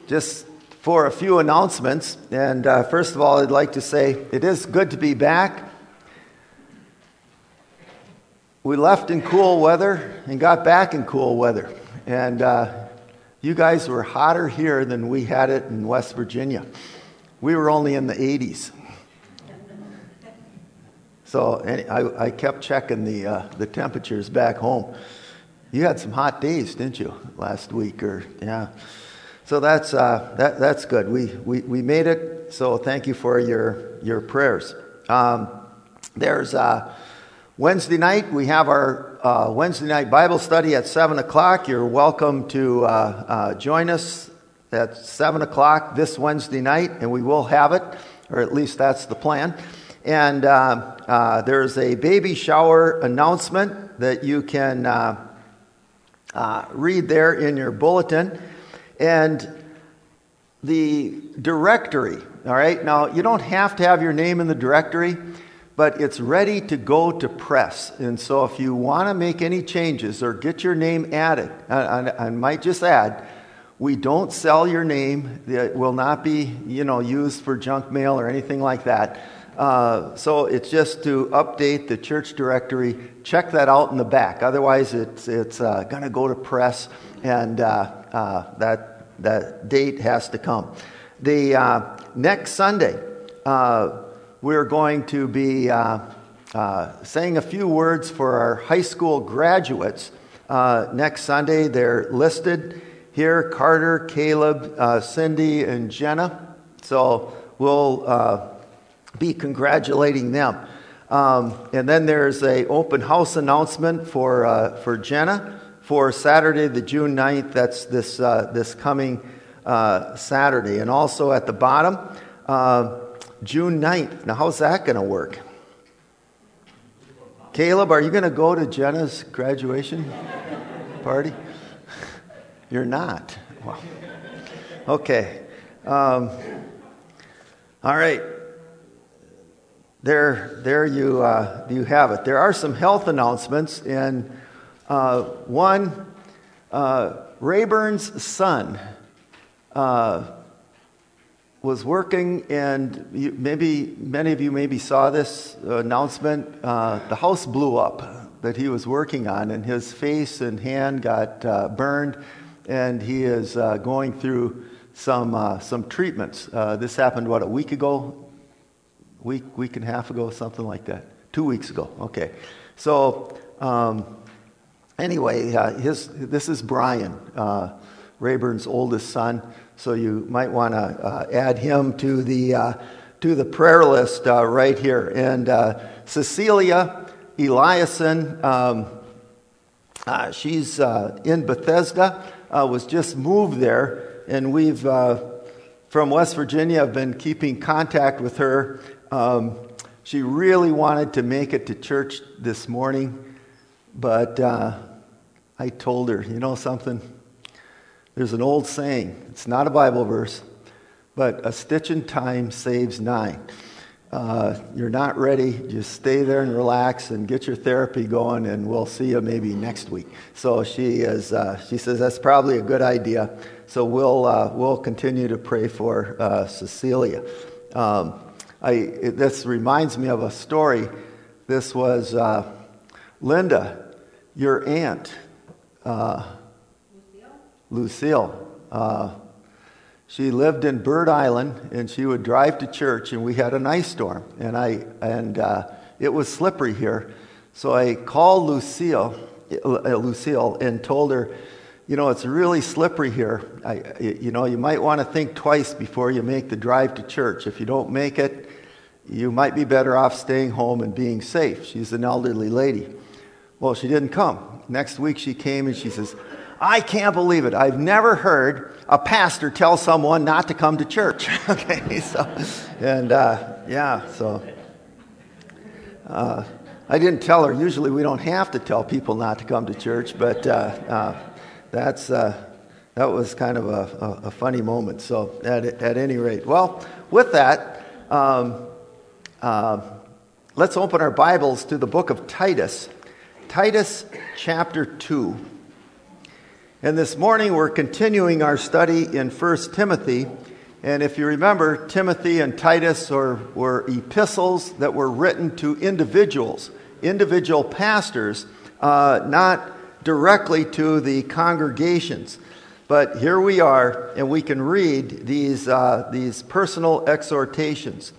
just for a few announcements. And first of all, I'd like to say it is good to be back. We left in cool weather and got back in cool weather. And you guys were hotter here than we had it in West Virginia. We were only in the 80s. So I kept checking the temperatures back home. You had some hot days, didn't you, last week? Yeah. So that's good. We made it. So thank you for your prayers. There's Wednesday night. We have our Wednesday night Bible study at 7:00. You're welcome to join us at 7:00 this Wednesday night, and we will have it, or at least that's the plan. And there's a baby shower announcement that you can read there in your bulletin. And the directory, all right? Now, you don't have to have your name in the directory, but it's ready to go to press. And so if you want to make any changes or get your name added, I might just add, we don't sell your name. It will not be, used for junk mail or anything like that. So it's just to update the church directory. Check that out in the back. Otherwise, it's going to go to press, and that date has to come. The next Sunday, we're going to be saying a few words for our high school graduates. Next Sunday, they're listed here: Carter, Caleb, Cindy, and Jenna. So we'll be congratulating them. And then there's a open house announcement for Jenna for Saturday, the June 9th. That's this coming Saturday. And also at the bottom, June 9th. Now, how's that going to work? Caleb, are you going to go to Jenna's graduation party? You're not. Wow. Okay. All right. There you have it. There are some health announcements, and one, Rayburn's son was working, and many of you maybe saw this announcement. The house blew up that he was working on, and his face and hand got burned, and he is going through some treatments. This happened, a week ago? Week and a half ago, something like that. 2 weeks ago. Okay. So anyway, this is Brian, Rayburn's oldest son. So you might want to add him to the prayer list right here. And Cecilia Eliason, she's in Bethesda, was just moved there, and we've from West Virginia have been keeping contact with her. She really wanted to make it to church this morning, but I told her, something? There's an old saying. It's not a Bible verse, but a stitch in time saves 9. You're not ready. Just stay there and relax and get your therapy going, and we'll see you maybe next week. So she says that's probably a good idea. So we'll continue to pray for Cecilia. This reminds me of a story. This was Linda, your aunt, Lucille. She lived in Bird Island, and she would drive to church, and we had an ice storm, and it was slippery here. So I called Lucille, and told her, it's really slippery here. You might want to think twice before you make the drive to church. If you don't make it, you might be better off staying home and being safe. She's an elderly lady. Well, she didn't come. Next week she came, and she says, I can't believe it. I've never heard a pastor tell someone not to come to church. Okay, so, and I didn't tell her. Usually we don't have to tell people not to come to church, but that was kind of a funny moment. So at any rate, well, with that, let's open our Bibles to the book of Titus. Titus chapter 2. And this morning we're continuing our study in 1 Timothy. And if you remember, Timothy and Titus were epistles that were written to individuals, individual pastors, not directly to the congregations. But here we are, and we can read these personal exhortations.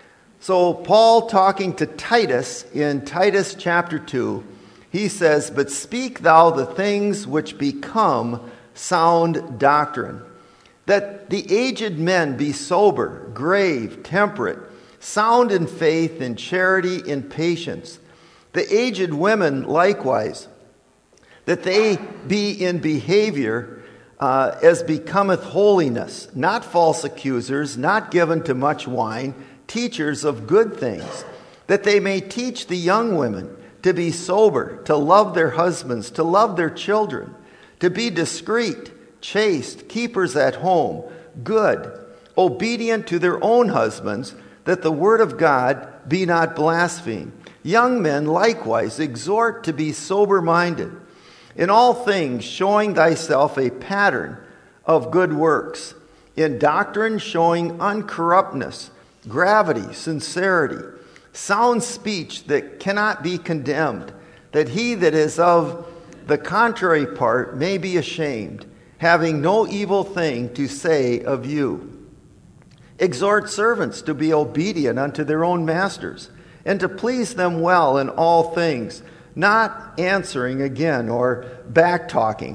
So Paul, talking to Titus in Titus chapter 2, he says, "But speak thou the things which become sound doctrine, that the aged men be sober, grave, temperate, sound in faith, in charity, in patience. The aged women likewise, that they be in behavior as becometh holiness, not false accusers, not given to much wine, teachers of good things, that they may teach the young women to be sober, to love their husbands, to love their children, to be discreet, chaste, keepers at home, good, obedient to their own husbands, that the word of God be not blasphemed. Young men likewise exhort to be sober-minded, in all things showing thyself a pattern of good works, in doctrine showing uncorruptness, gravity, sincerity, sound speech that cannot be condemned, that he that is of the contrary part may be ashamed, having no evil thing to say of you. Exhort servants to be obedient unto their own masters, and to please them well in all things, not answering again or backtalking,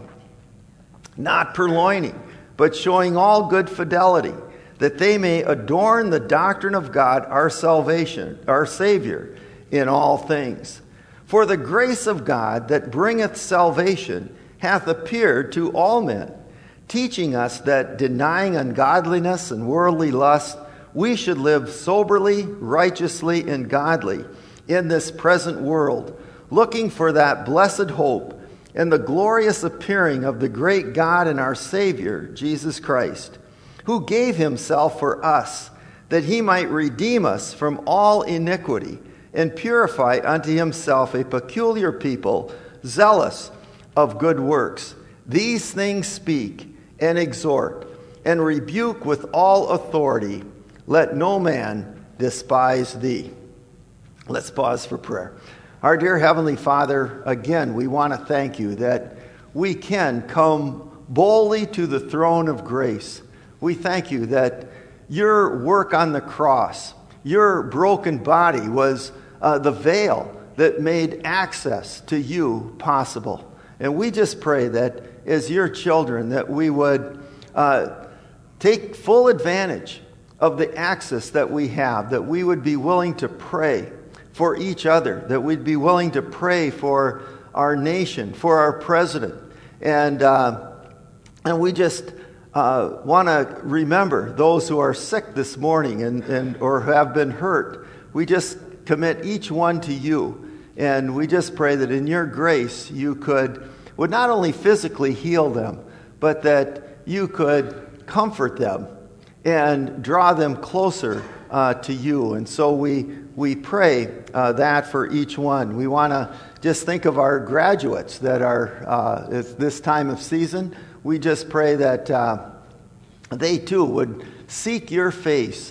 not purloining, but showing all good fidelity, that they may adorn the doctrine of God, our salvation, our Savior, in all things. For the grace of God that bringeth salvation hath appeared to all men, teaching us that denying ungodliness and worldly lust, we should live soberly, righteously, and godly in this present world, looking for that blessed hope and the glorious appearing of the great God and our Savior, Jesus Christ, who gave himself for us, that he might redeem us from all iniquity and purify unto himself a peculiar people, zealous of good works. These things speak and exhort and rebuke with all authority. Let no man despise thee." Let's pause for prayer. Our dear Heavenly Father, again, we want to thank you that we can come boldly to the throne of grace. We thank you that your work on the cross, your broken body was the veil that made access to you possible. And we just pray that as your children, that we would take full advantage of the access that we have, that we would be willing to pray for each other, that we'd be willing to pray for our nation, for our president. And we just want to remember those who are sick this morning and or have been hurt. We just commit each one to you. And we just pray that in your grace you would not only physically heal them, but that you could comfort them and draw them closer to you. And so we pray that for each one. We want to just think of our graduates that are at this time of season. We just pray that they too would seek your face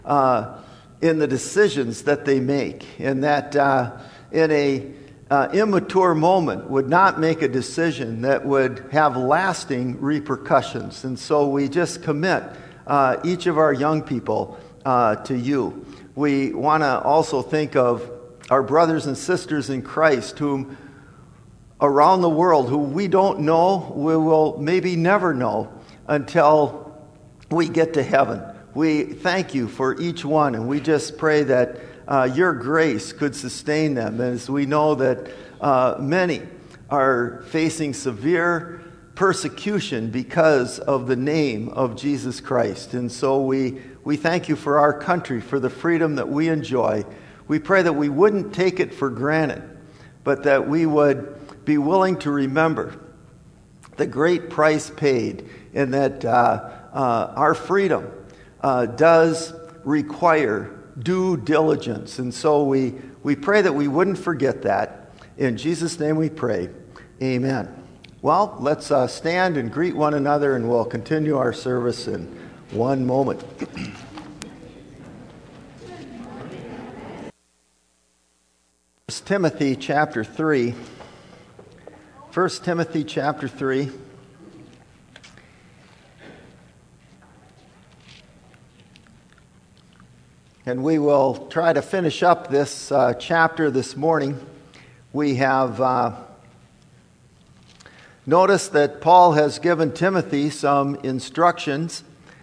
in the decisions that they make, and that in a immature moment would not make a decision that would have lasting repercussions. And so we just commit each of our young people to you. We want to also think of our brothers and sisters in Christ whom around the world who we don't know, we will maybe never know until we get to heaven. We thank you for each one, and we just pray that your grace could sustain them, as we know that many are facing severe persecution because of the name of Jesus Christ. And so we thank you for our country, for the freedom that we enjoy. We pray that we wouldn't take it for granted, but that we would be willing to remember the great price paid, and that our freedom does require due diligence. And so we pray that we wouldn't forget that. In Jesus' name we pray. Amen. Well, let's stand and greet one another, and we'll continue our service in one moment. 1 Timothy chapter 3. 1 Timothy chapter 3. And we will try to finish up this chapter this morning. We have noticed that Paul has given Timothy some instructions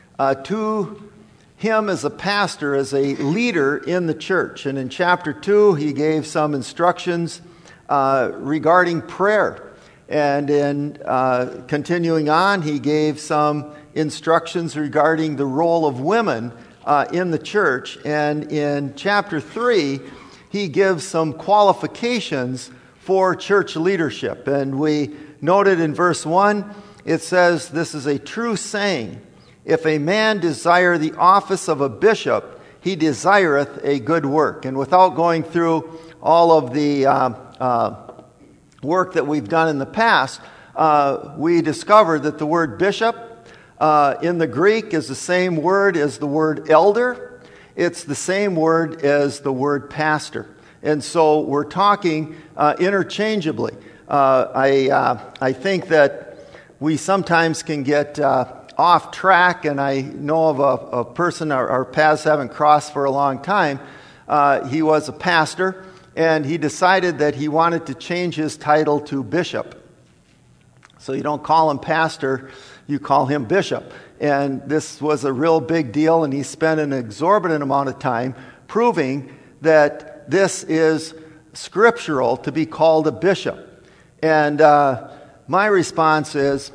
to him as a pastor, as a leader in the church. And in chapter 2, he gave some instructions regarding prayer. And in continuing on, he gave some instructions regarding the role of women in the church. And in chapter 3, he gives some qualifications for church leadership. And we noted in verse 1, it says, "This is a true saying. If a man desire the office of a bishop, he desireth a good work." And without going through all of the work that we've done in the past, we discovered that the word bishop in the Greek is the same word as the word elder. It's the same word as the word pastor. And so we're talking interchangeably. I think that we sometimes can get off track, and I know of a person, our paths haven't crossed for a long time. He was a pastor, and he decided that he wanted to change his title to bishop. So you don't call him pastor, you call him bishop. And this was a real big deal, and he spent an exorbitant amount of time proving that this is scriptural to be called a bishop. And my response is,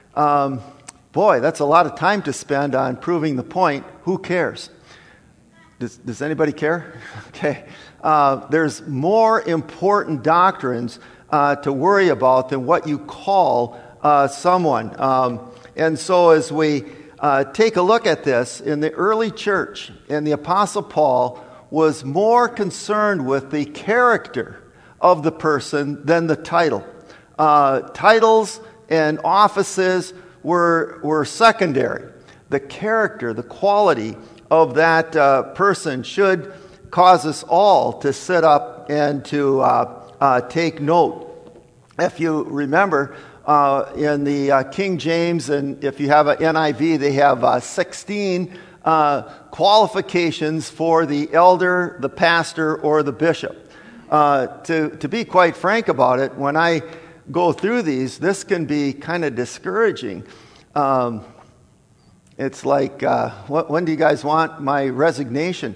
boy, that's a lot of time to spend on proving the point. Who cares? Does anybody care? Okay. There's more important doctrines to worry about than what you call someone. And so as we take a look at this, in the early church, and the Apostle Paul was more concerned with the character of the person than the title. Titles and offices were secondary. The character, the quality of that person should cause us all to sit up and to take note. If you remember, in the King James, and if you have an NIV, they have 16 qualifications for the elder, the pastor, or the bishop. To be quite frank about it, when I go through these, this can be kind of discouraging. It's like, when do you guys want my resignation?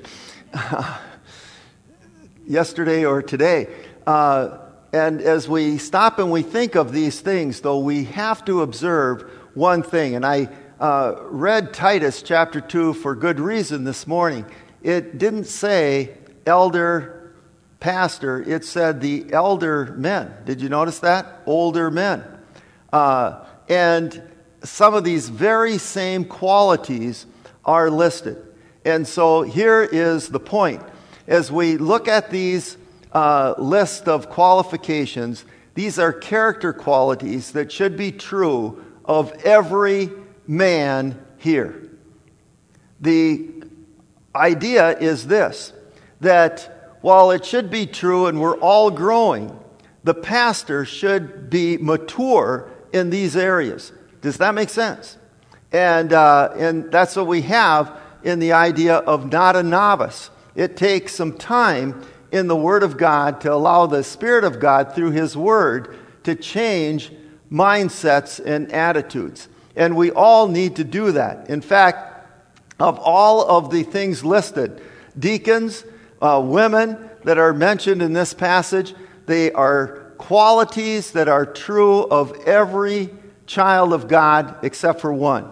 Yesterday or today? And as we stop and we think of these things, though, we have to observe one thing. And I read Titus chapter 2 for good reason this morning. It didn't say elder, pastor. It said the elder men. Did you notice that? Older men. And some of these very same qualities are listed. And so here is the point. As we look at these list of qualifications, these are character qualities that should be true of every man here. The idea is this, that while it should be true and we're all growing, the pastor should be mature in these areas. Does that make sense? And that's what we have in the idea of not a novice. It takes some time in the Word of God to allow the Spirit of God through His Word to change mindsets and attitudes. And we all need to do that. In fact, of all of the things listed, deacons, women that are mentioned in this passage, they are qualities that are true of every child of God except for one.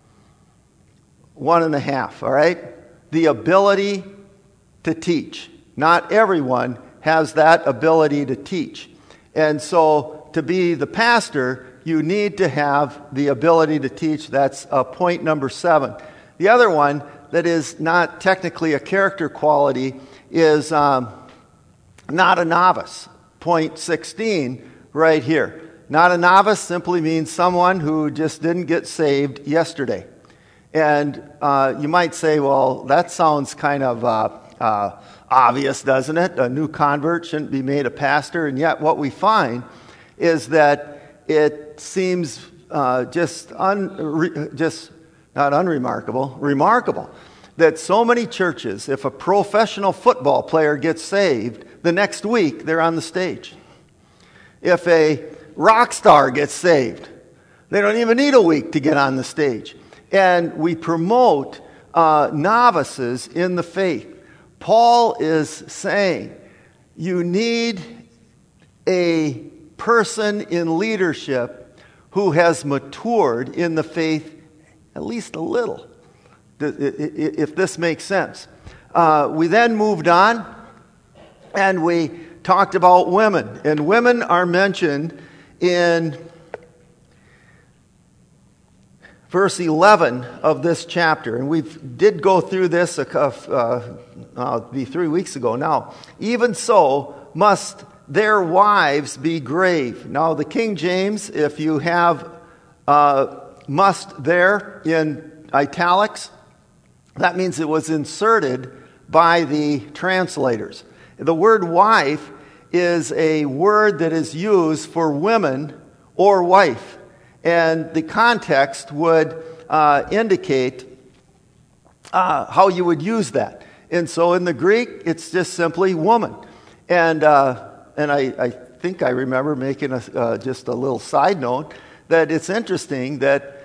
1.5, all right? The ability to teach. Not everyone has that ability to teach. And so to be the pastor, you need to have the ability to teach. That's point number 7. The other one that is not technically a character quality is not a novice. Point 16 right here. Not a novice simply means someone who just didn't get saved yesterday. And you might say, well, that sounds kind of obvious, doesn't it? A new convert shouldn't be made a pastor. And yet what we find is that it seems remarkable that so many churches, if a professional football player gets saved, the next week they're on the stage. If a rock star gets saved, they don't even need a week to get on the stage. And we promote novices in the faith. Paul is saying you need a person in leadership who has matured in the faith at least a little, if this makes sense. We then moved on and we talked about women. And women are mentioned in verse 11 of this chapter. And we did go through this be 3 weeks ago now. Even so must their wives be grave. Now the King James, if you have must there in italics, that means it was inserted by the translators. The word wife is a word that is used for women or wife. And the context would indicate how you would use that. And so in the Greek, it's just simply woman. And I think I remember making just a little side note that it's interesting that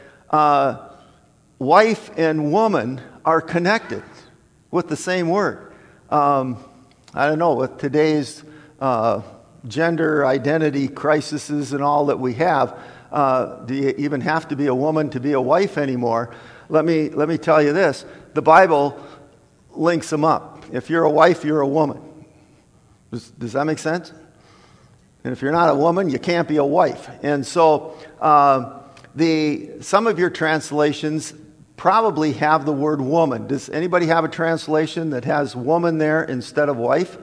wife and woman are connected with the same word. I don't know, with today's gender identity crises and all that we have, do you even have to be a woman to be a wife anymore? Let me tell you this. The Bible links them up. If you're a wife, you're a woman. Does that make sense? And if you're not a woman, you can't be a wife. And so some of your translations probably have the word woman. Does anybody have a translation that has woman there instead of wife?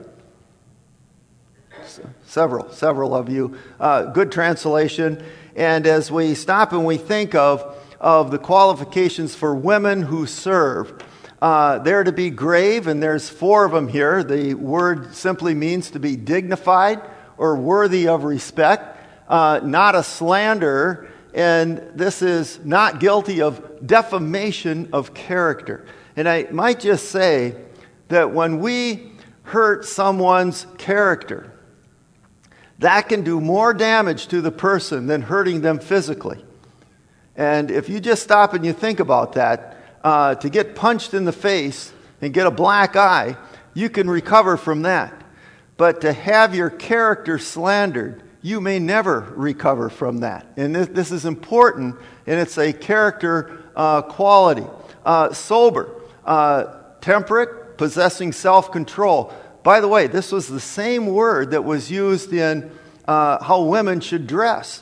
Several of you. Good translation. And as we stop and we think of the qualifications for women who serve, they're to be grave, and there's 4 of them here. The word simply means to be dignified or worthy of respect, not a slanderer, and this is not guilty of defamation of character. And I might just say that when we hurt someone's character, that can do more damage to the person than hurting them physically. And if you just stop and you think about that, to get punched in the face and get a black eye, you can recover from that. But to have your character slandered, you may never recover from that. And this is important, and it's a character quality. Sober, temperate, possessing self-control. By the way, this was the same word that was used in how women should dress.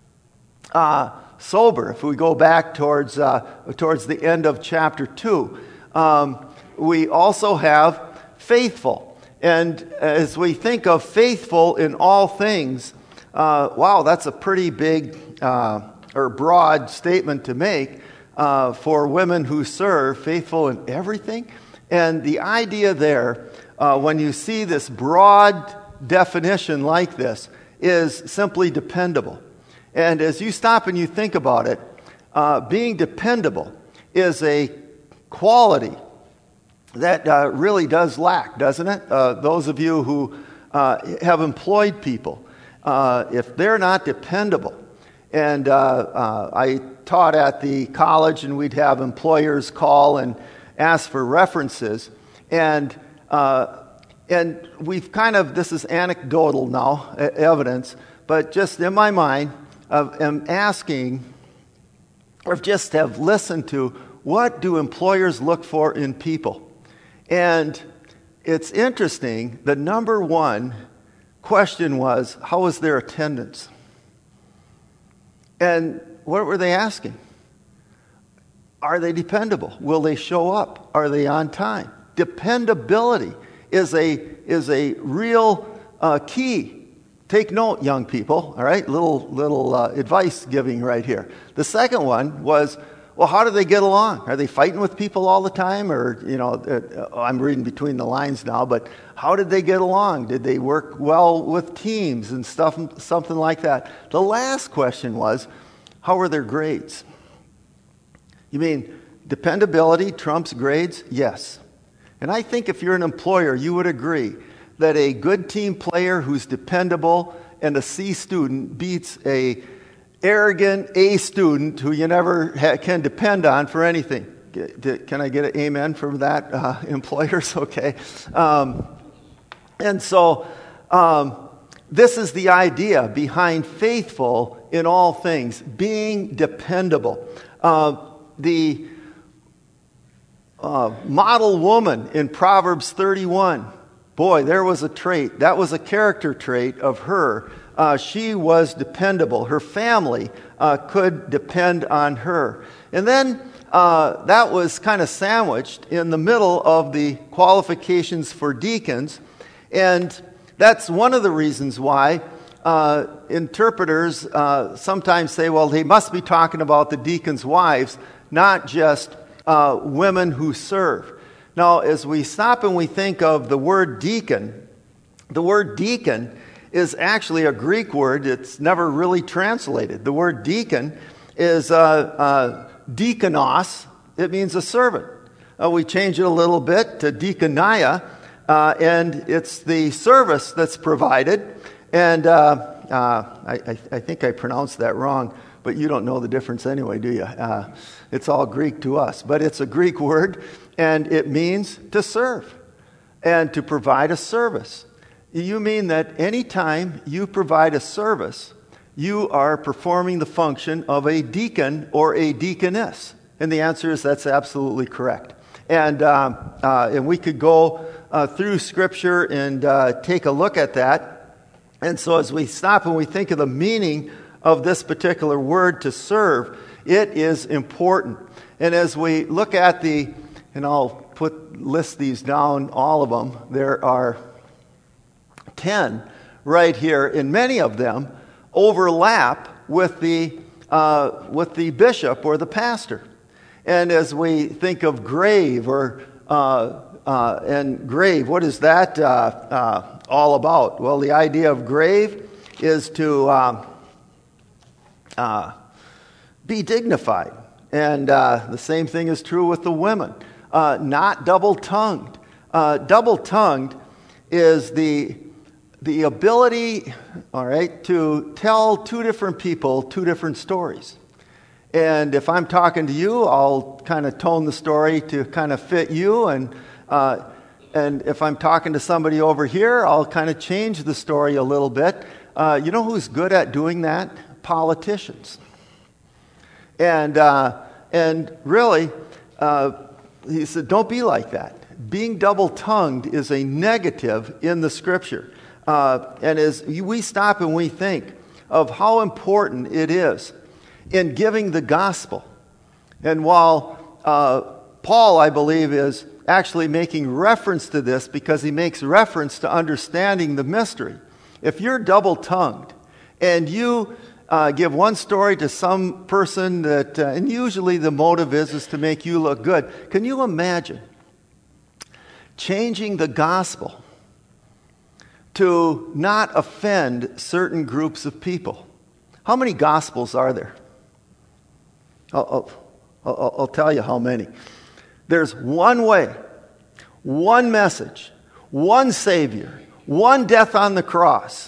Sober, if we go back towards the end of chapter 2. We also have faithful. And as we think of faithful in all things, wow, that's a pretty big or broad statement to make for women who serve, faithful in everything. And the idea there, when you see this broad definition like this, is simply dependable. And as you stop and you think about it, being dependable is a quality that really does lack, doesn't it? Those of you who have employed people, if they're not dependable, and I taught at the college, and we'd have employers call and ask for references, and we've kind of, this is anecdotal now, evidence, but just in my mind, am asking, or just have listened to, what do employers look for in people? And it's interesting, the number one question was, how was their attendance? And what were they asking? Are they dependable? Will they show up? Are they on time? Dependability is a real key take note, young people, all right? Little advice giving right here. The second one was, well, how do they get along? Are they fighting with people all the time? Or, I'm reading between the lines now, but how did they get along? Did they work well with teams and stuff, something like that? The last question was, how were their grades? You mean dependability trumps grades? Yes. And I think if you're an employer, you would agree that a good team player who's dependable and a C student beats a arrogant A student who you never can depend on for anything. Can I get an amen from that, employers? Okay. And so this is the idea behind faithful in all things, being dependable. The model woman in Proverbs 31, boy, there was a trait. That was a character trait of her. She was dependable. Her family could depend on her. And then that was kind of sandwiched in the middle of the qualifications for deacons. And that's one of the reasons why interpreters sometimes say, well, they must be talking about the deacons' wives, not just women who serve. Now, as we stop and we think of the word deacon is actually a Greek word. It's never really translated. The word deacon is diakonos. It means a servant. We change it a little bit to diakonia, and it's the service that's provided. And I think I pronounced that wrong, but you don't know the difference anyway, do you? It's all Greek to us. But it's a Greek word, and it means to serve and to provide a service. You mean that anytime you provide a service, you are performing the function of a deacon or a deaconess? And the answer is that's absolutely correct. And we could go through Scripture and take a look at that. And so as we stop and we think of the meaning of this particular word to serve, it is important. And as we look at and I'll list these down, all of them, there are 10 right here, and many of them overlap with the bishop or the pastor. And as we think of grave and grave, what is that all about? Well, the idea of grave is to be dignified, and the same thing is true with the women. Not double-tongued. Double-tongued is the ability, all right, to tell two different people two different stories. And if I'm talking to you, I'll kind of tone the story to kind of fit you. And if I'm talking to somebody over here, I'll kind of change the story a little bit. You know who's good at doing that? Politicians. And really, he said, don't be like that. Being double-tongued is a negative in the Scripture. And as we stop and we think of how important it is in giving the gospel, and while Paul, I believe, is actually making reference to this because he makes reference to understanding the mystery. If you're double-tongued and you give one story to some person that, and usually the motive is to make you look good, can you imagine changing the gospel to not offend certain groups of people? How many gospels are there? I'll tell you how many. There's one way, one message, one Savior, one death on the cross,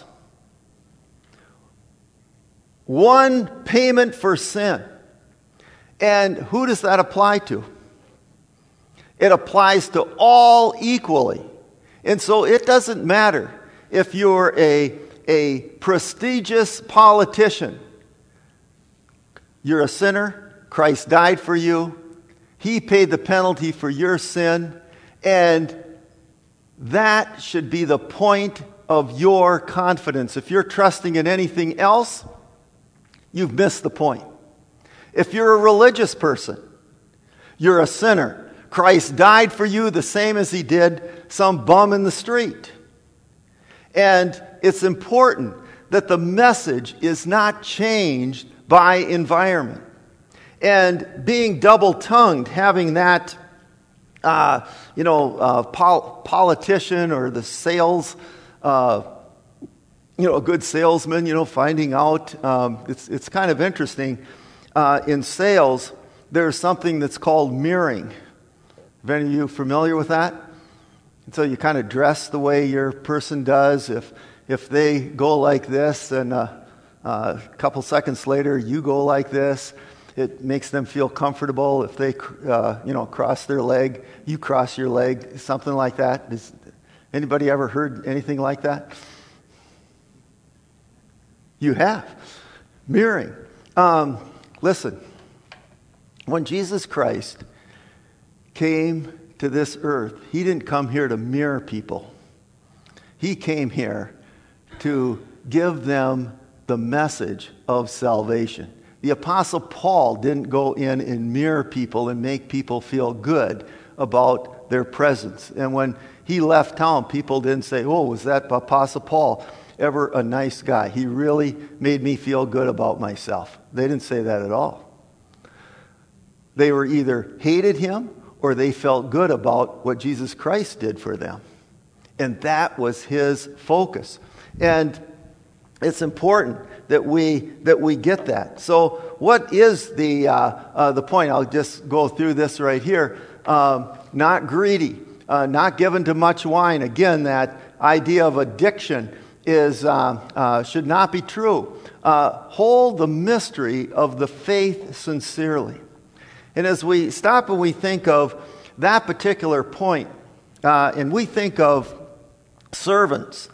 one payment for sin. And who does that apply to? It applies to all equally. And so it doesn't matter if you're a prestigious politician. You're a sinner. Christ died for you. He paid the penalty for your sin. And that should be the point of your confidence. If you're trusting in anything else, you've missed the point. If you're a religious person, you're a sinner. Christ died for you the same as he did some bum in the street. And it's important that the message is not changed by environment. And being double-tongued, having that, politician or the sales, a good salesman, finding out, it's kind of interesting. In sales, there's something that's called mirroring. Are any of you familiar with that? And so you kind of dress the way your person does. If they go like this, and a couple seconds later you go like this, it makes them feel comfortable. If they, cross their leg, you cross your leg, something like that. Has anybody ever heard anything like that? You have. Mirroring. Listen, when Jesus Christ came to this earth, he didn't come here to mirror people. He came here to give them the message of salvation. The Apostle Paul didn't go in and mirror people and make people feel good about their presence. And when he left town, people didn't say, "Oh, was that Apostle Paul ever a nice guy? He really made me feel good about myself." They didn't say that at all. They were either hated him or they felt good about what Jesus Christ did for them. And that was his focus. And it's important that we get that. So what is the point? I'll just go through this right here. Not greedy, not given to much wine. Again, that idea of addiction is should not be true. Hold the mystery of the faith sincerely. And as we stop and we think of that particular point, and we think of servants,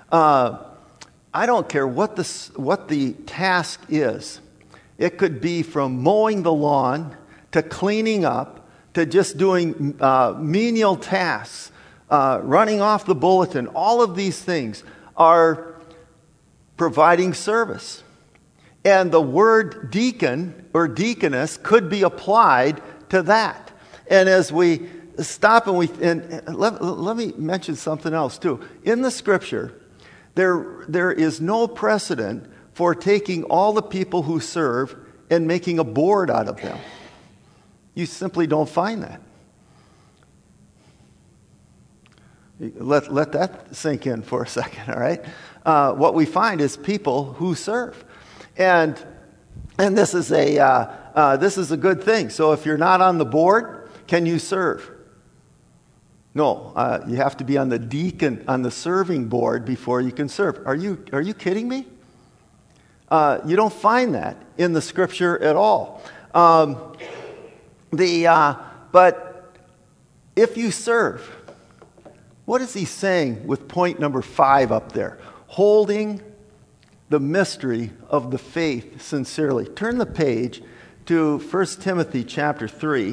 I don't care what the task is. It could be from mowing the lawn to cleaning up to just doing menial tasks, running off the bulletin. All of these things are providing service. And the word deacon or deaconess could be applied to that. And as we stop and let me mention something else too. In the scripture, there is no precedent for taking all the people who serve and making a board out of them. You simply don't find that. Let that sink in for a second, all right? What we find is people who serve. And this is a good thing. So if you're not on the board, can you serve? No, you have to be on the serving board before you can serve. Are you kidding me? You don't find that in the scripture at all. But if you serve, what is he saying with point number 5 up there? Holding the mystery of the faith sincerely. Turn the page to 1 Timothy chapter 3.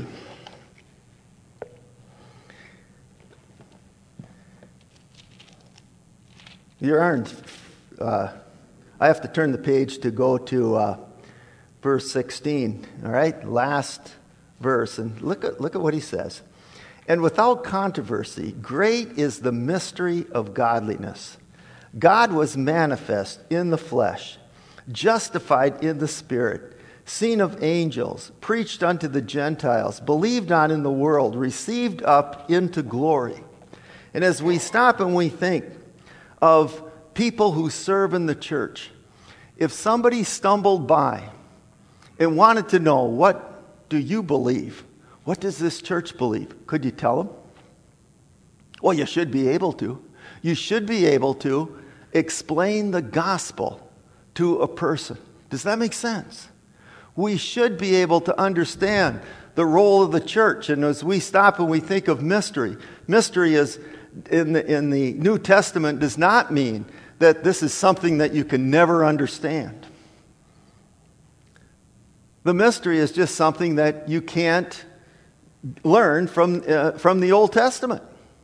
I have to turn the page to go to verse 16. All right, last verse, and look at what he says. And without controversy, great is the mystery of godliness. God was manifest in the flesh, justified in the spirit, seen of angels, preached unto the Gentiles, believed on in the world, received up into glory. And as we stop and we think of people who serve in the church, if somebody stumbled by and wanted to know, what do you believe? What does this church believe? Could you tell them? Well, you should be able to. You should be able to explain the gospel to a person. Does that make sense? We should be able to understand the role of the church. And as we stop and we think of mystery is in the New Testament does not mean that this is something that you can never understand. The mystery is just something that you can't learn from the Old Testament.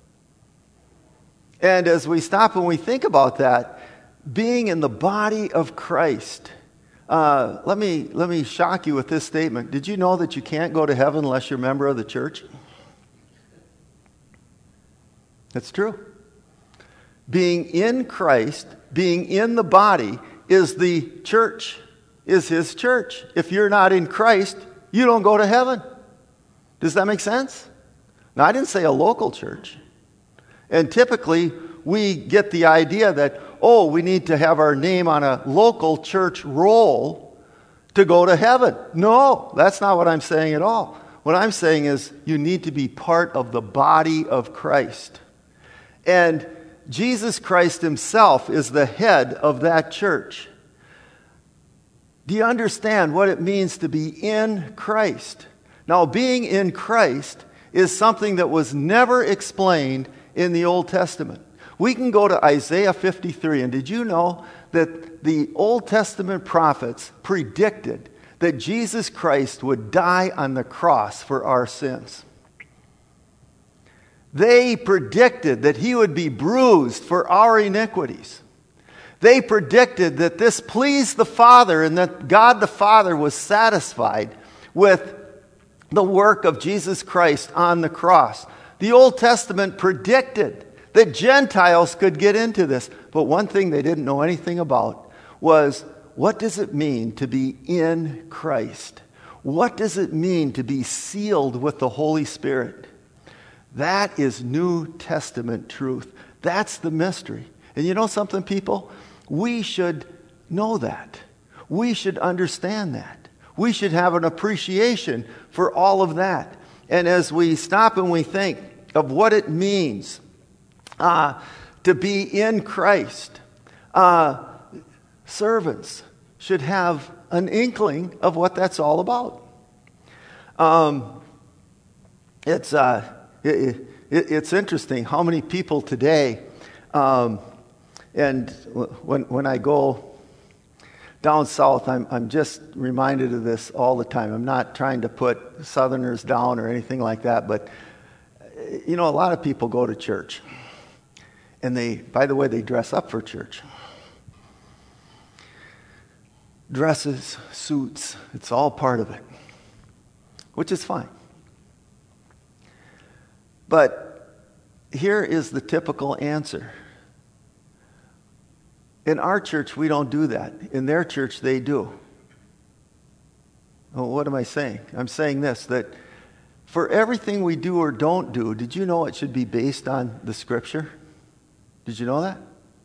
And as we stop and we think about that, being in the body of Christ, let me shock you with this statement. Did you know that you can't go to heaven unless you're a member of the church? That's true. Being in Christ, being in the body, is the church, is his church. If you're not in Christ, you don't go to heaven. Does that make sense? Now, I didn't say a local church. And typically, we get the idea that, oh, we need to have our name on a local church roll to go to heaven. No, that's not what I'm saying at all. What I'm saying is you need to be part of the body of Christ. And Jesus Christ himself is the head of that church. Do you understand what it means to be in Christ? Now, being in Christ is something that was never explained in the Old Testament. We can go to Isaiah 53, and did you know that the Old Testament prophets predicted that Jesus Christ would die on the cross for our sins? They predicted that he would be bruised for our iniquities. They predicted that this pleased the Father and that God the Father was satisfied with the work of Jesus Christ on the cross. The Old Testament predicted that Gentiles could get into this. But one thing they didn't know anything about was, what does it mean to be in Christ? What does it mean to be sealed with the Holy Spirit? That is New Testament truth. That's the mystery. And you know something, people? We should know that. We should understand that. We should have an appreciation for all of that. And as we stop and we think of what it means to be in Christ, servants should have an inkling of what that's all about. It's interesting how many people today, and when I go down south, I'm just reminded of this all the time. I'm not trying to put Southerners down or anything like that, but you know, a lot of people go to church, and by the way, they dress up for church. Dresses, suits, it's all part of it, which is fine. But here is the typical answer. In our church, we don't do that. In their church, they do. Well, what am I saying? I'm saying this, that for everything we do or don't do, did you know it should be based on the Scripture? Did you know that?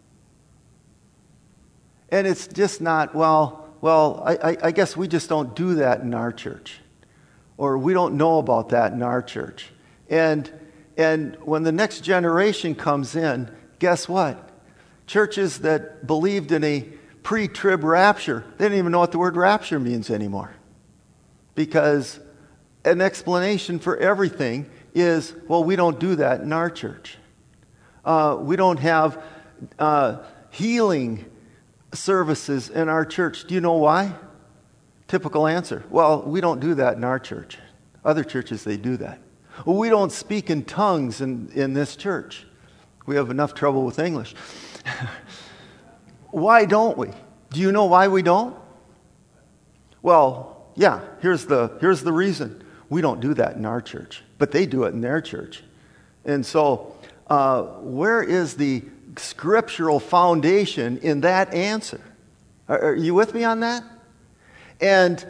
And it's just not, I guess we just don't do that in our church. Or we don't know about that in our church. And when the next generation comes in, guess what? Churches that believed in a pre-trib rapture, they didn't even know what the word rapture means anymore. Because an explanation for everything is, well, we don't do that in our church. We don't have healing services in our church. Do you know why? Typical answer. Well, we don't do that in our church. Other churches, they do that. Well, we don't speak in tongues in this church. We have enough trouble with English. Why don't we? Do you know why we don't? Well, yeah, here's the reason. We don't do that in our church, but they do it in their church. And so, where is the scriptural foundation in that answer? Are you with me on that? And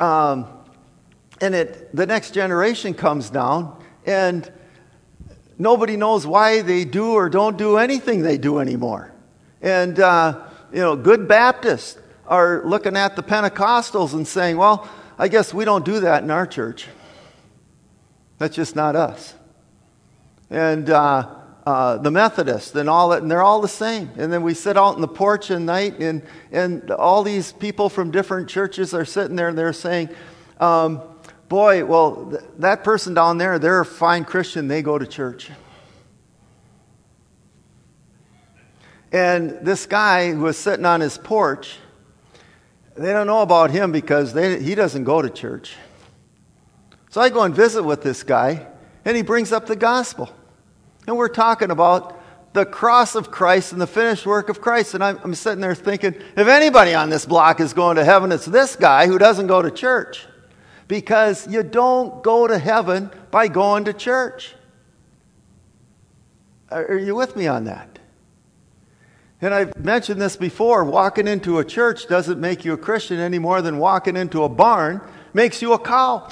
the next generation comes down, and nobody knows why they do or don't do anything they do anymore. And, good Baptists are looking at the Pentecostals and saying, well, I guess we don't do that in our church. That's just not us. And the Methodists and all that, and they're all the same. And then we sit out on the porch at night, and all these people from different churches are sitting there, and they're saying, that person down there, they're a fine Christian, they go to church. And this guy who was sitting on his porch, they don't know about him because he doesn't go to church. So I go and visit with this guy, and he brings up the gospel. And we're talking about the cross of Christ and the finished work of Christ. And I'm sitting there thinking, if anybody on this block is going to heaven, it's this guy who doesn't go to church. Because you don't go to heaven by going to church. Are you with me on that? And I've mentioned this before, walking into a church doesn't make you a Christian any more than walking into a barn makes you a cow.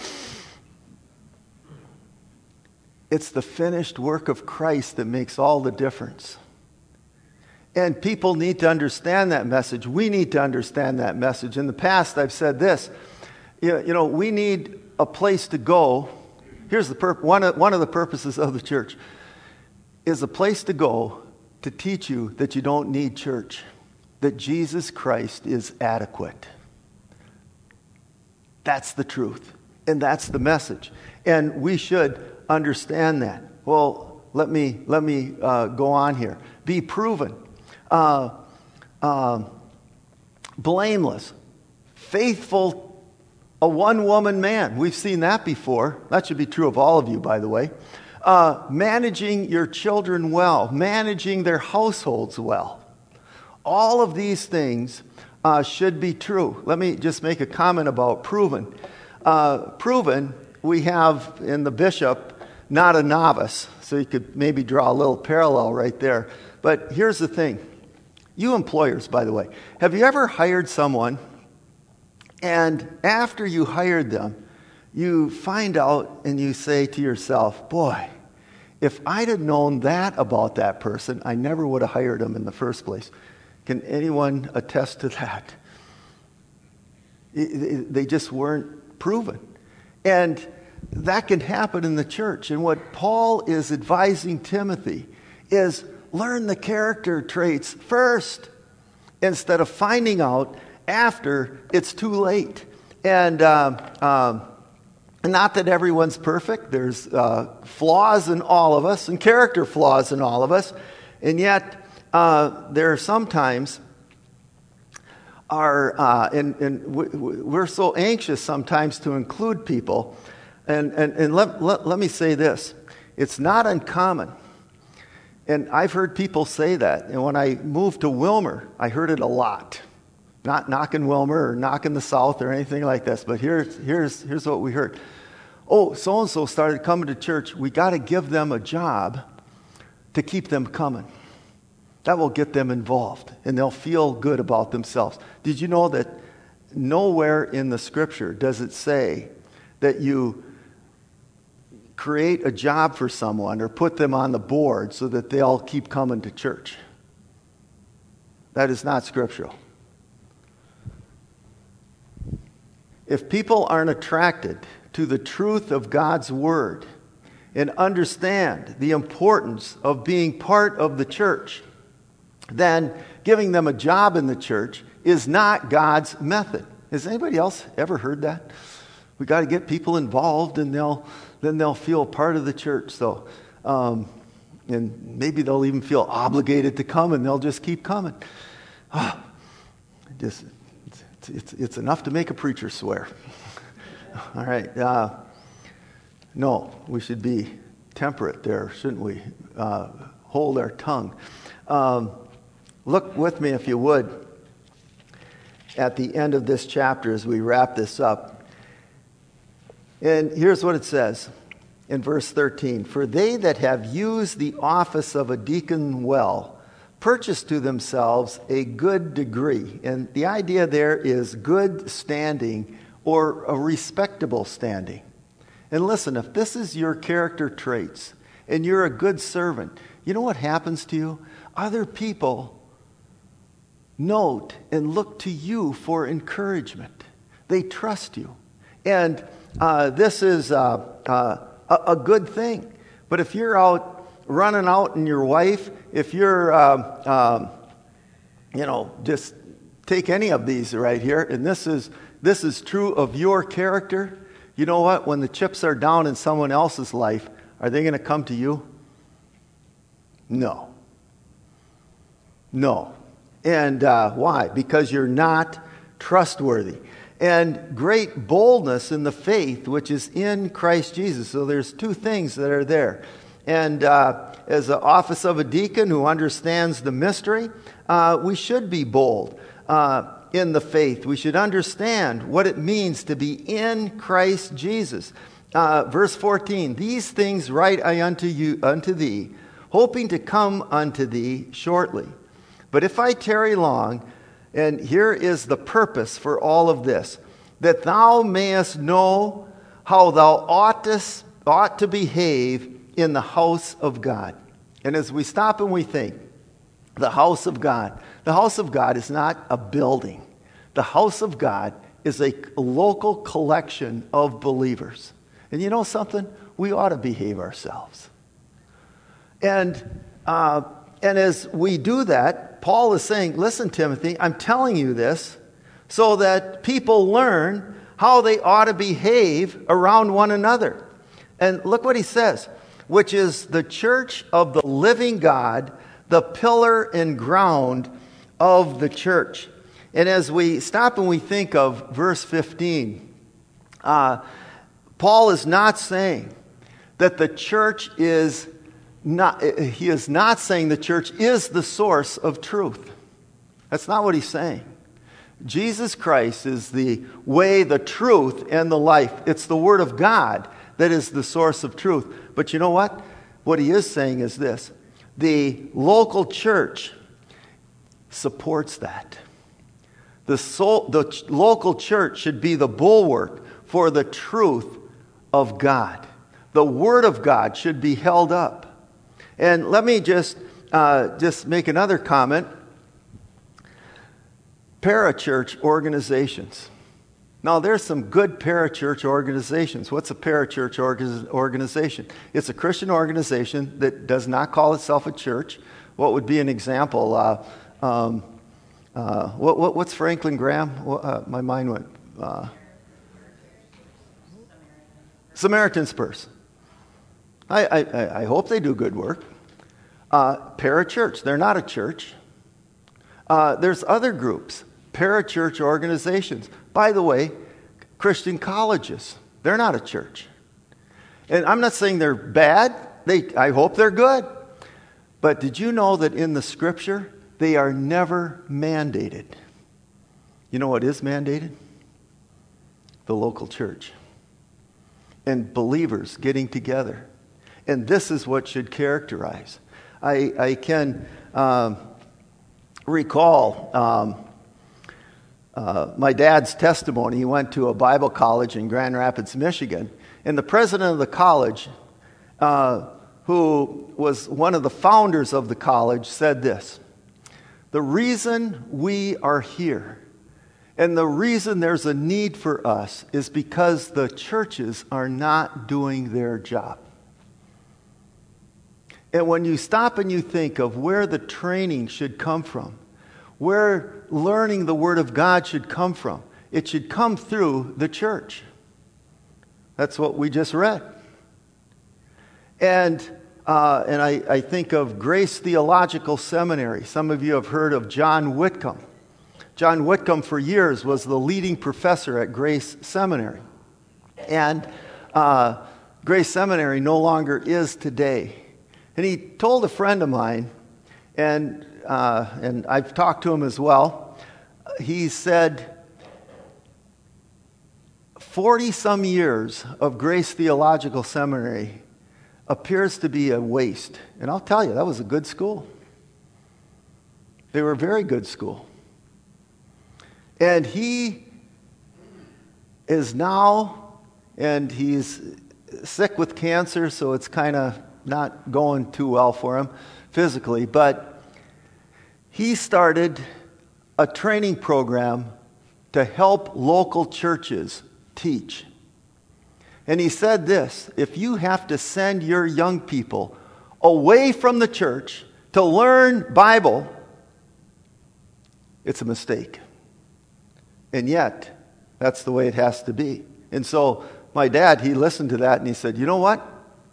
It's the finished work of Christ that makes all the difference. And people need to understand that message. We need to understand that message. In the past, I've said this, we need a place to go. Here's one of the purposes of the church is a place to go to teach you that you don't need church, that Jesus Christ is adequate. That's the truth, and that's the message. And we should understand that. Well, let me go on here. Be proven, blameless, faithful, a one-woman man. We've seen that before. That should be true of all of you, by the way. Managing your children well, managing their households well. All of these things should be true. Let me just make a comment about proven. Proven, we have in the bishop, not a novice. So you could maybe draw a little parallel right there. But here's the thing. You employers, by the way, have you ever hired someone and after you hired them, you find out and you say to yourself, boy, if I'd have known that about that person, I never would have hired them in the first place. Can anyone attest to that? They just weren't proven. And that can happen in the church. And what Paul is advising Timothy is learn the character traits first instead of finding out after it's too late. And not that everyone's perfect. There's flaws in all of us and character flaws in all of us. And yet, there are sometimes we're so anxious sometimes to include people. And let me say this. It's not uncommon. And I've heard people say that. And when I moved to Wilmer, I heard it a lot. Not knocking Wilmer or knocking the South or anything like this, but here's what we heard. Oh, so-and-so started coming to church. We got to give them a job to keep them coming. That will get them involved, and they'll feel good about themselves. Did you know that nowhere in the Scripture does it say that you create a job for someone or put them on the board so that they'll keep coming to church? That is not scriptural. If people aren't attracted to the truth of God's Word and understand the importance of being part of the church, then giving them a job in the church is not God's method. Has anybody else ever heard that? We got to get people involved, and then they'll feel part of the church. So, and maybe they'll even feel obligated to come, and they'll just keep coming. It's enough to make a preacher swear. All right. No, we should be temperate there, shouldn't we? Hold our tongue. Look with me, if you would, at the end of this chapter as we wrap this up. And here's what it says in verse 13. For they that have used the office of a deacon well purchase to themselves a good degree. And the idea there is good standing or a respectable standing. And listen, if this is your character traits and you're a good servant, you know what happens to you? Other people note and look to you for encouragement. They trust you. And this is a good thing. But if you're out running out and your wife, if you're, just take any of these right here, and this is true of your character, you know what? When the chips are down in someone else's life, are they going to come to you? No. And why? Because you're not trustworthy. And great boldness in the faith which is in Christ Jesus. So there's two things that are there. And as the office of a deacon who understands the mystery, we should be bold in the faith. We should understand what it means to be in Christ Jesus. Verse 14, these things write I unto thee, hoping to come unto thee shortly. But if I tarry long, and here is the purpose for all of this, that thou mayest know how thou ought to behave in the house of God. And as we stop and we think, the house of God is not a building. The house of God is a local collection of believers. And you know something? We ought to behave ourselves. And as we do that, Paul is saying, listen, Timothy, I'm telling you this so that people learn how they ought to behave around one another. And look what he says, which is the church of the living God, the pillar and ground of the church. And as we stop and we think of verse 15, Paul is not saying that the church is not, he is not saying the church is the source of truth. That's not what he's saying. Jesus Christ is the way, the truth, and the life. It's the Word of God that is the source of truth. But you know what? What he is saying is this. The local church supports that. The local church should be the bulwark for the truth of God. The Word of God should be held up. And let me just make another comment. Parachurch organizations. Now, there's some good parachurch organizations. What's a parachurch organization? It's a Christian organization that does not call itself a church. What would be an example? What's Franklin Graham? My mind went. Samaritan's Purse. I hope they do good work. Parachurch. They're not a church. There's other groups. Parachurch organizations. By the way, Christian colleges. They're not a church. And I'm not saying they're bad. I hope they're good. But did you know that in the Scripture, they are never mandated? You know what is mandated? The local church. And believers getting together. And this is what should characterize. I can recall my dad's testimony. He went to a Bible college in Grand Rapids, Michigan. And the president of the college, who was one of the founders of the college, said this: the reason we are here and the reason there's a need for us is because the churches are not doing their job. And when you stop and you think of where the training should come from, where learning the Word of God should come from, it should come through the church. That's what we just read. And I think of Grace Theological Seminary. Some of you have heard of John Whitcomb. John Whitcomb for years was the leading professor at Grace Seminary. And Grace Seminary no longer is today. And he told a friend of mine, and I've talked to him as well, he said, 40-some years of Grace Theological Seminary appears to be a waste. And I'll tell you, that was a good school. They were a very good school. And he is now, and he's sick with cancer, so it's kind of not going too well for him physically, but he started a training program to help local churches teach. And he said this: if you have to send your young people away from the church to learn Bible, it's a mistake. And yet, that's the way it has to be. And so my dad, he listened to that and he said, you know what?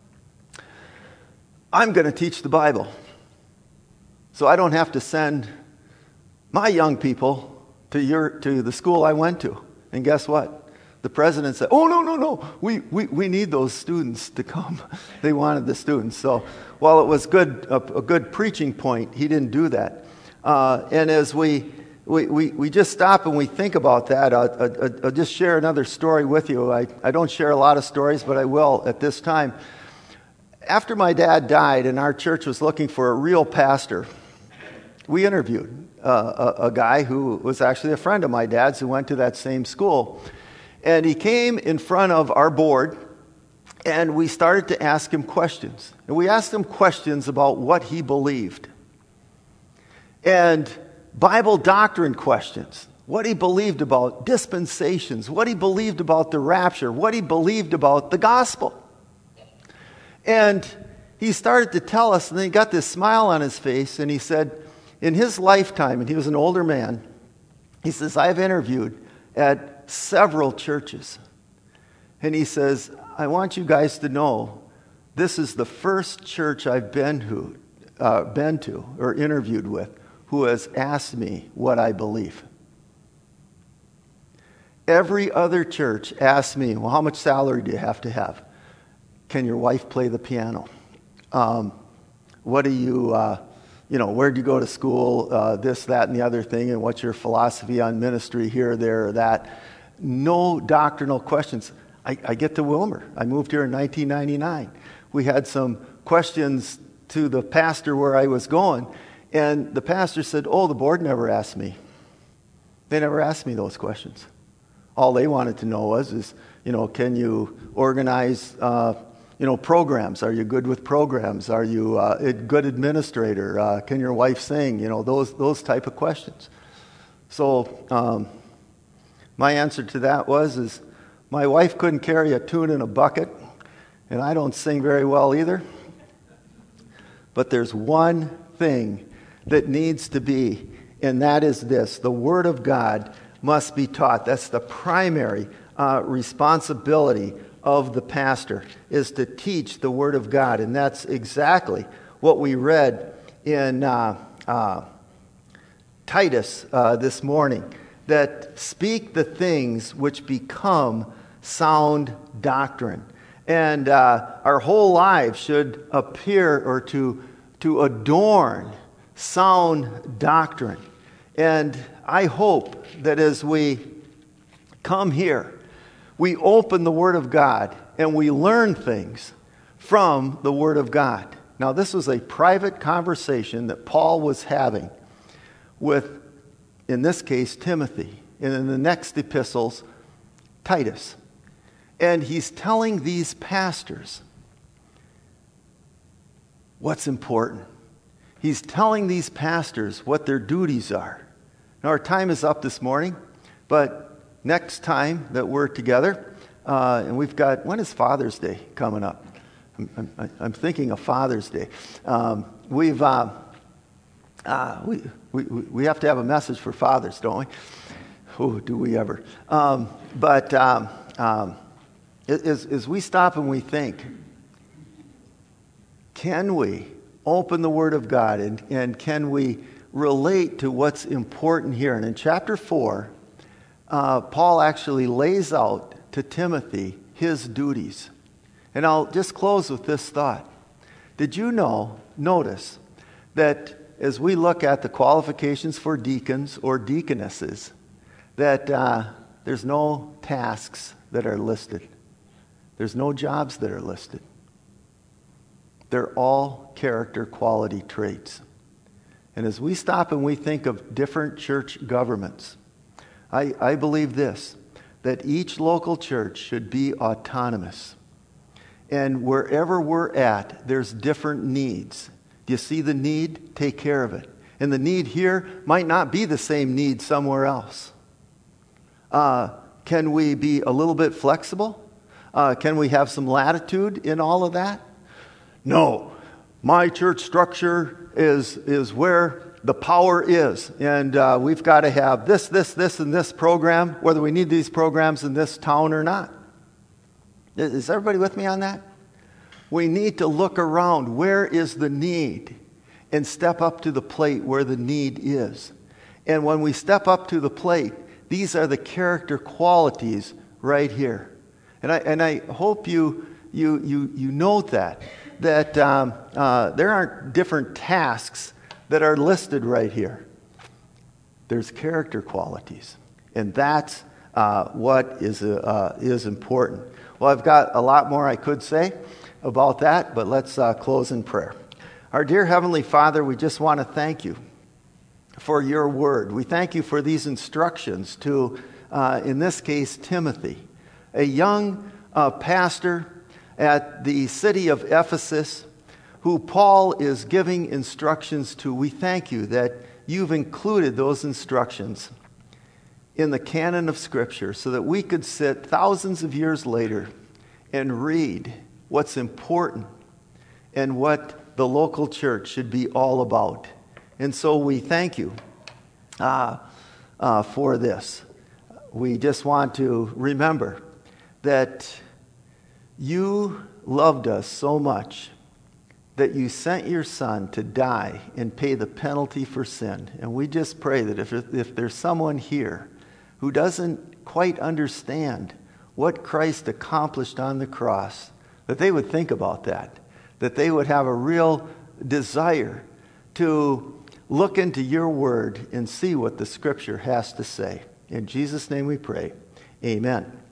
I'm going to teach the Bible. So I don't have to send my young people to the school I went to. And guess what? The president said, oh, no. We need those students to come. They wanted the students. So while it was a good preaching point, he didn't do that. And as we just stop and we think about that, I'll just share another story with you. I don't share a lot of stories, but I will at this time. After my dad died and our church was looking for a real pastor, we interviewed a guy who was actually a friend of my dad's who went to that same school. And he came in front of our board, and we started to ask him questions. And we asked him questions about what he believed. And Bible doctrine questions. What he believed about dispensations. What he believed about the rapture. What he believed about the gospel. And he started to tell us, and then he got this smile on his face, and he said, in his lifetime, and he was an older man, he says, I've interviewed at several churches. And he says, I want you guys to know, this is the first church I've been to or interviewed with who has asked me what I believe. Every other church asked me, well, how much salary do you have to have? Can your wife play the piano? What do you, where do you go to school? This, that, and the other thing, and what's your philosophy on ministry here, there, or that? No doctrinal questions. I get to Wilmer. I moved here in 1999. We had some questions to the pastor where I was going, and the pastor said, the board never asked me. They never asked me those questions. All they wanted to know was, can you organize, programs? Are you good with programs? Are you a good administrator? Can your wife sing? Those type of questions. So my answer to that was my wife couldn't carry a tune in a bucket, and I don't sing very well either. But there's one thing that needs to be, and that is this: the Word of God must be taught. That's the primary responsibility of the pastor, is to teach the Word of God. And that's exactly what we read in Titus this morning, that speak the things which become sound doctrine. And our whole lives should appear or to adorn sound doctrine. And I hope that as we come here, we open the Word of God and we learn things from the Word of God. Now, this was a private conversation that Paul was having with, in this case, Timothy, and in the next epistles, Titus. And he's telling these pastors what's important. He's telling these pastors what their duties are. Now, our time is up this morning, but next time that we're together, and we've got, when is Father's Day coming up? I'm thinking of Father's Day. We have to have a message for fathers, don't we? Oh, do we ever? As we stop and we think, can we open the Word of God and can we relate to what's important here? And in chapter 4, Paul actually lays out to Timothy his duties. And I'll just close with this thought. Did you notice that as we look at the qualifications for deacons or deaconesses, that there's no tasks that are listed. There's no jobs that are listed. They're all character quality traits. And as we stop and we think of different church governments, I believe this, that each local church should be autonomous. And wherever we're at, there's different needs. Do you see the need? Take care of it. And the need here might not be the same need somewhere else. Can we be a little bit flexible? Can we have some latitude in all of that? No. My church structure is where the power is. And we've got to have this, and this program, whether we need these programs in this town or not. Is everybody with me on that? We need to look around. Where is the need? And step up to the plate where the need is. And when we step up to the plate, these are the character qualities right here. And I hope you note that there aren't different tasks that are listed right here. There's character qualities. And that's what is important. Well, I've got a lot more I could say about that, but let's close in prayer. Our dear Heavenly Father, we just want to thank you for your word. We thank you for these instructions to, in this case, Timothy, a young pastor at the city of Ephesus, who Paul is giving instructions to. We thank you that you've included those instructions in the canon of Scripture so that we could sit thousands of years later and read what's important and what the local church should be all about. And so we thank you for this. We just want to remember that you loved us so much that you sent your Son to die and pay the penalty for sin. And we just pray that if there's someone here who doesn't quite understand what Christ accomplished on the cross, that they would think about that they would have a real desire to look into your word and see what the Scripture has to say. In Jesus' name we pray. Amen.